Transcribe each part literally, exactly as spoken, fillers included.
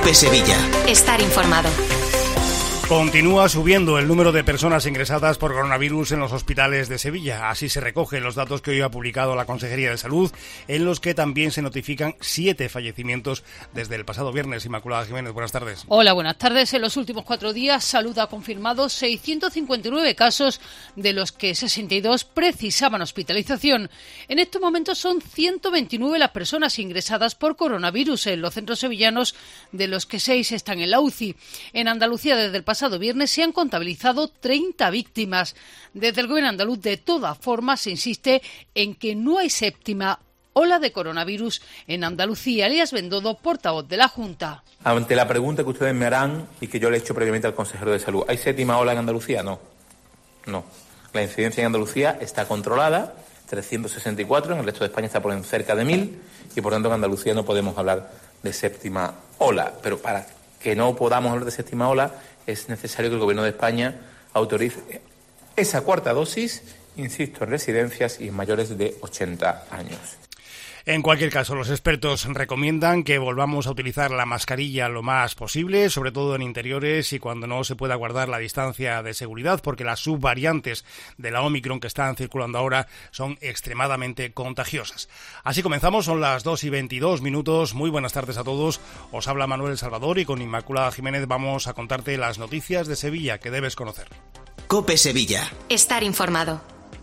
COPE Sevilla. Estar informado. Continúa subiendo el número de personas ingresadas por coronavirus en los hospitales de Sevilla. Así se recogen los datos que hoy ha publicado la Consejería de Salud, en los que también se notifican siete fallecimientos desde el pasado viernes. Inmaculada Jiménez, buenas tardes. Hola, buenas tardes. En los últimos cuatro días, Salud ha confirmado seiscientos cincuenta y nueve casos, de los que sesenta y dos precisaban hospitalización. En estos momentos son ciento veintinueve las personas ingresadas por coronavirus en los centros sevillanos, de los que seis están en la U C I. En Andalucía, desde el pasado pasado viernes se han contabilizado treinta víctimas. Desde el gobierno andaluz, de todas formas, se insiste en que no hay séptima ola de coronavirus en Andalucía. Elías Bendodo, portavoz de la Junta. Ante la pregunta que ustedes me harán y que yo le he hecho previamente al consejero de Salud, ¿hay séptima ola en Andalucía? No. No. La incidencia en Andalucía está controlada, trescientos sesenta y cuatro, en el resto de España está por en cerca de mil, y por tanto en Andalucía no podemos hablar de séptima ola. Pero para que no podamos hablar de séptima ola, es necesario que el Gobierno de España autorice esa cuarta dosis, insisto, en residencias y en mayores de ochenta años. En cualquier caso, los expertos recomiendan que volvamos a utilizar la mascarilla lo más posible, sobre todo en interiores y cuando no se pueda guardar la distancia de seguridad, porque las subvariantes de la Omicron que están circulando ahora son extremadamente contagiosas. Así comenzamos, son las dos y veintidós minutos. Muy buenas tardes a todos. Os habla Manuel Salvador y con Inmaculada Jiménez vamos a contarte las noticias de Sevilla que debes conocer. COPE Sevilla. Estar informado.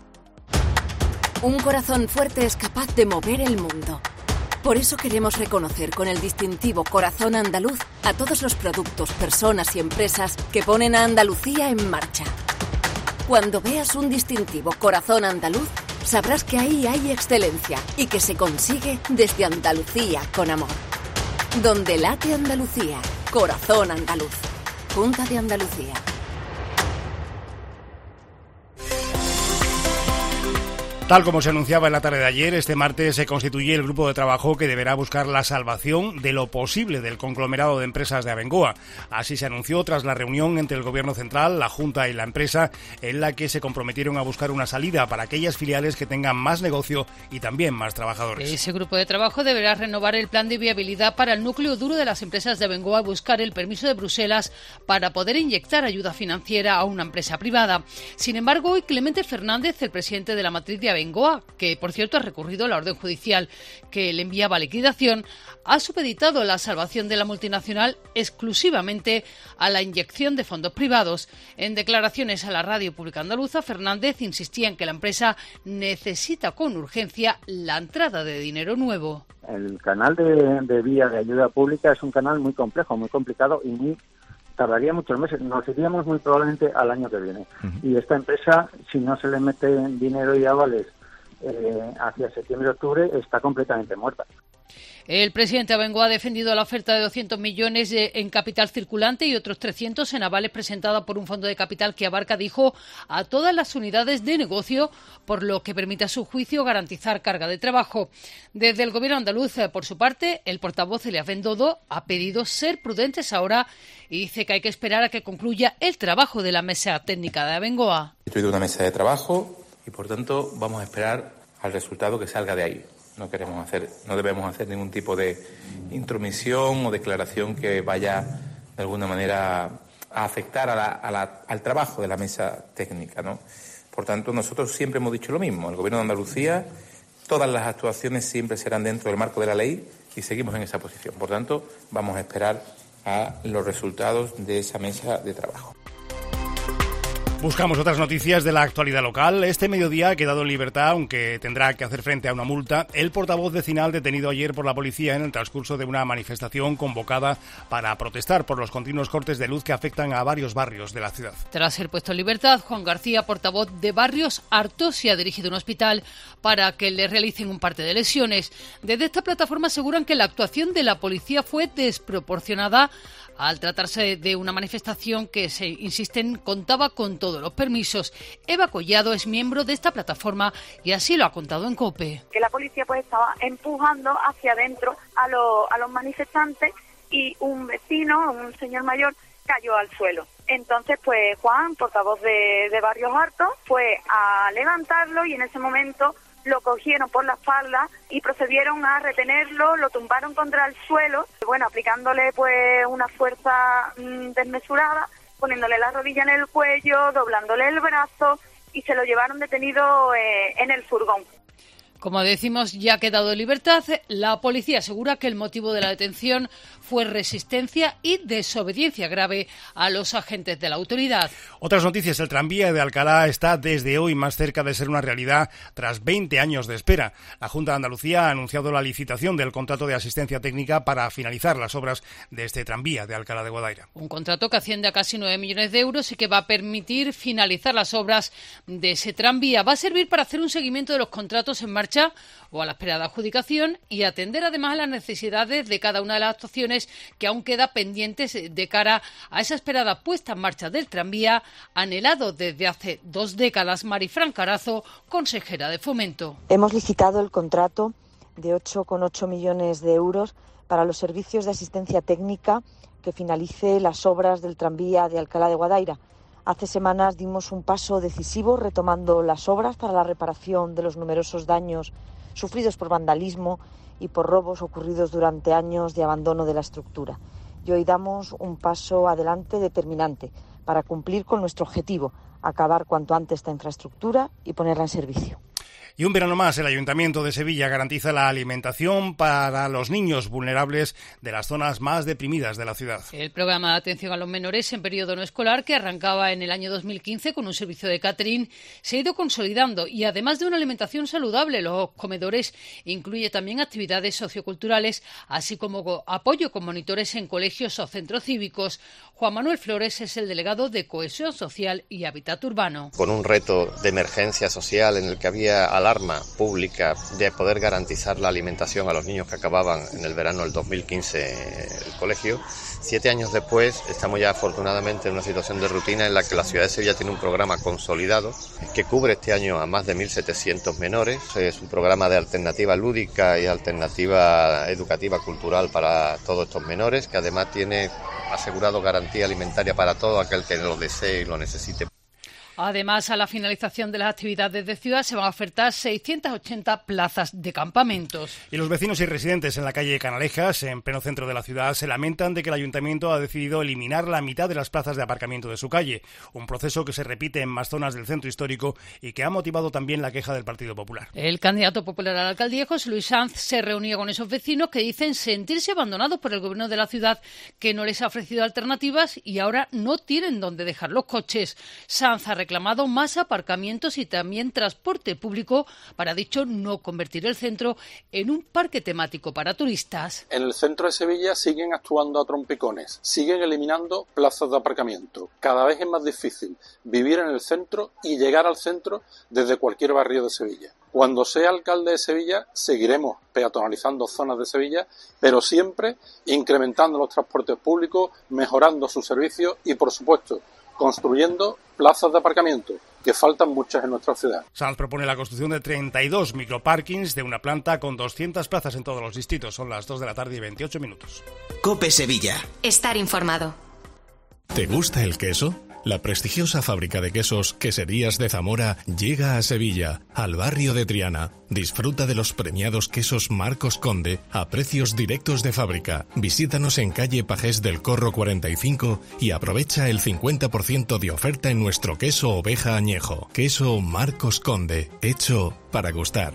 Un corazón fuerte es capaz de mover el mundo. Por eso queremos reconocer con el distintivo Corazón Andaluz a todos los productos, personas y empresas que ponen a Andalucía en marcha. Cuando veas un distintivo Corazón Andaluz, sabrás que ahí hay excelencia y que se consigue desde Andalucía con amor. Donde late Andalucía, Corazón Andaluz. Junta de Andalucía. Tal como se anunciaba en la tarde de ayer, este martes se constituye el grupo de trabajo que deberá buscar la salvación de lo posible del conglomerado de empresas de Abengoa. Así se anunció tras la reunión entre el Gobierno central, la Junta y la empresa, en la que se comprometieron a buscar una salida para aquellas filiales que tengan más negocio y también más trabajadores. Ese grupo de trabajo deberá renovar el plan de viabilidad para el núcleo duro de las empresas de Abengoa y buscar el permiso de Bruselas para poder inyectar ayuda financiera a una empresa privada. Sin embargo, hoy Clemente Fernández, el presidente de la matriz de Abengoa, que por cierto ha recurrido a la orden judicial que le enviaba a liquidación, ha supeditado la salvación de la multinacional exclusivamente a la inyección de fondos privados. En declaraciones a la radio pública andaluza, Fernández insistía en que la empresa necesita con urgencia la entrada de dinero nuevo. El canal de, de vía de ayuda pública es un canal muy complejo, muy complicado y muy tardaría muchos meses, nos iríamos muy probablemente al año que viene. Uh-huh. Y esta empresa, si no se le mete dinero y avales eh, hacia septiembre-octubre, está completamente muerta. El presidente Abengoa ha defendido la oferta de doscientos millones en capital circulante y otros trescientos en avales presentada por un fondo de capital que abarca, dijo, a todas las unidades de negocio, por lo que permite a su juicio garantizar carga de trabajo. Desde el Gobierno andaluz, por su parte, el portavoz Elías Bendodo ha pedido ser prudentes ahora y dice que hay que esperar a que concluya el trabajo de la mesa técnica de Abengoa. Estoy de una mesa de trabajo y, por tanto, vamos a esperar al resultado que salga de ahí. No queremos hacer, no debemos hacer ningún tipo de intromisión o declaración que vaya de alguna manera a afectar a la, a la, al trabajo de la mesa técnica, ¿no? Por tanto, nosotros siempre hemos dicho lo mismo. El Gobierno de Andalucía, todas las actuaciones siempre serán dentro del marco de la ley y seguimos en esa posición. Por tanto, vamos a esperar a los resultados de esa mesa de trabajo. Buscamos otras noticias de la actualidad local. Este mediodía ha quedado en libertad, aunque tendrá que hacer frente a una multa, el portavoz vecinal detenido ayer por la policía en el transcurso de una manifestación convocada para protestar por los continuos cortes de luz que afectan a varios barrios de la ciudad. Tras ser puesto en libertad, Juan García, portavoz de Barrios Hartos, se ha dirigido a un hospital para que le realicen un parte de lesiones. Desde esta plataforma aseguran que la actuación de la policía fue desproporcionada al tratarse de una manifestación que, se insisten, contaba con todos los permisos. Eva Collado es miembro de esta plataforma y así lo ha contado en COPE. Que la policía pues estaba empujando hacia adentro a, lo, a los manifestantes y un vecino, un señor mayor, cayó al suelo. Entonces, pues Juan, portavoz de, de Barrios Hartos, fue a levantarlo y en ese momento lo cogieron por la espalda y procedieron a retenerlo, lo tumbaron contra el suelo, bueno, aplicándole pues una fuerza mmm, desmesurada, poniéndole la rodilla en el cuello, doblándole el brazo y se lo llevaron detenido eh, en el furgón. Como decimos, ya ha quedado en libertad. La policía asegura que el motivo de la detención fue resistencia y desobediencia grave a los agentes de la autoridad. Otras noticias. El tranvía de Alcalá está desde hoy más cerca de ser una realidad tras veinte años de espera. La Junta de Andalucía ha anunciado la licitación del contrato de asistencia técnica para finalizar las obras de este tranvía de Alcalá de Guadaira. Un contrato que asciende a casi nueve millones de euros y que va a permitir finalizar las obras de ese tranvía. Va a servir para hacer un seguimiento de los contratos en marcha o a la esperada adjudicación y atender además a las necesidades de cada una de las actuaciones que aún queda pendientes de cara a esa esperada puesta en marcha del tranvía, anhelado desde hace dos décadas. Marifran Carazo, consejera de Fomento. Hemos licitado el contrato de ocho coma ocho millones de euros para los servicios de asistencia técnica que finalice las obras del tranvía de Alcalá de Guadaira. Hace semanas dimos un paso decisivo retomando las obras para la reparación de los numerosos daños sufridos por vandalismo y por robos ocurridos durante años de abandono de la estructura. Y hoy damos un paso adelante determinante para cumplir con nuestro objetivo, acabar cuanto antes esta infraestructura y ponerla en servicio. Y un verano más, el Ayuntamiento de Sevilla garantiza la alimentación para los niños vulnerables de las zonas más deprimidas de la ciudad. El programa de atención a los menores en periodo no escolar, que arrancaba en el año dos mil quince con un servicio de catering, se ha ido consolidando y además de una alimentación saludable, los comedores incluye también actividades socioculturales, así como apoyo con monitores en colegios o centros cívicos. Juan Manuel Flores es el delegado de Cohesión Social y Hábitat Urbano. Con un reto de emergencia social en el que había alarma pública de poder garantizar la alimentación a los niños que acababan en el verano del dos mil quince el colegio. Siete años después estamos ya afortunadamente en una situación de rutina en la que la ciudad de Sevilla tiene un programa consolidado que cubre este año a más de mil setecientos menores. Es un programa de alternativa lúdica y alternativa educativa cultural para todos estos menores, que además tiene asegurado garantía alimentaria para todo aquel que lo desee y lo necesite. Además, a la finalización de las actividades de ciudad se van a ofertar seiscientas ochenta plazas de campamentos. Y los vecinos y residentes en la calle Canalejas, en pleno centro de la ciudad, se lamentan de que el ayuntamiento ha decidido eliminar la mitad de las plazas de aparcamiento de su calle, un proceso que se repite en más zonas del centro histórico y que ha motivado también la queja del Partido Popular. El candidato popular a la alcaldía, José Luis Sanz, se reunió con esos vecinos que dicen sentirse abandonados por el gobierno de la ciudad, que no les ha ofrecido alternativas y ahora no tienen dónde dejar los coches. Sanz ha reclamado más aparcamientos y también transporte público para, dicho, no convertir el centro en un parque temático para turistas. En el centro de Sevilla siguen actuando a trompicones, siguen eliminando plazas de aparcamiento. Cada vez es más difícil vivir en el centro y llegar al centro desde cualquier barrio de Sevilla. Cuando sea alcalde de Sevilla, seguiremos peatonalizando zonas de Sevilla, pero siempre incrementando los transportes públicos, mejorando sus servicios y, por supuesto, construyendo plazas de aparcamiento, que faltan muchas en nuestra ciudad. Sanz propone la construcción de treinta y dos microparkings de una planta con doscientas plazas en todos los distritos. Son las dos de la tarde y veintiocho minutos. COPE Sevilla. Estar informado. ¿Te gusta el queso? La prestigiosa fábrica de quesos Queserías de Zamora llega a Sevilla, al barrio de Triana. Disfruta de los premiados quesos Marcos Conde a precios directos de fábrica. Visítanos en calle Pajés del Corro cuarenta y cinco y aprovecha el cincuenta por ciento de oferta en nuestro queso oveja añejo. Queso Marcos Conde, hecho para gustar.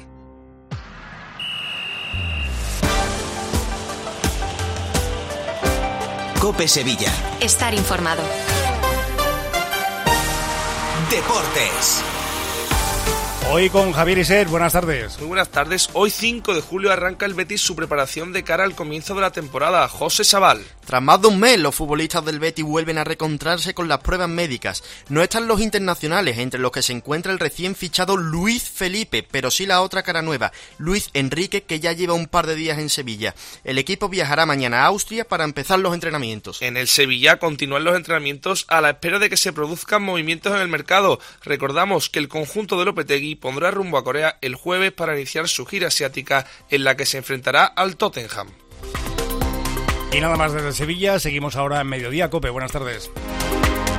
COPE Sevilla. Estar informado. Deportes. Hoy con Javier Iser, buenas tardes. Muy buenas tardes. Hoy cinco de julio arranca el Betis su preparación de cara al comienzo de la temporada. José Sabal. Tras más de un mes, los futbolistas del Betis vuelven a reencontrarse con las pruebas médicas. No están los internacionales, entre los que se encuentra el recién fichado Luis Felipe, pero sí la otra cara nueva, Luis Enrique, que ya lleva un par de días en Sevilla. El equipo viajará mañana a Austria para empezar los entrenamientos. En el Sevilla continúan los entrenamientos a la espera de que se produzcan movimientos en el mercado. Recordamos que el conjunto de Lopetegui pondrá rumbo a Corea el jueves para iniciar su gira asiática, en la que se enfrentará al Tottenham. Y nada más desde Sevilla, seguimos ahora en Mediodía Cope. Buenas tardes.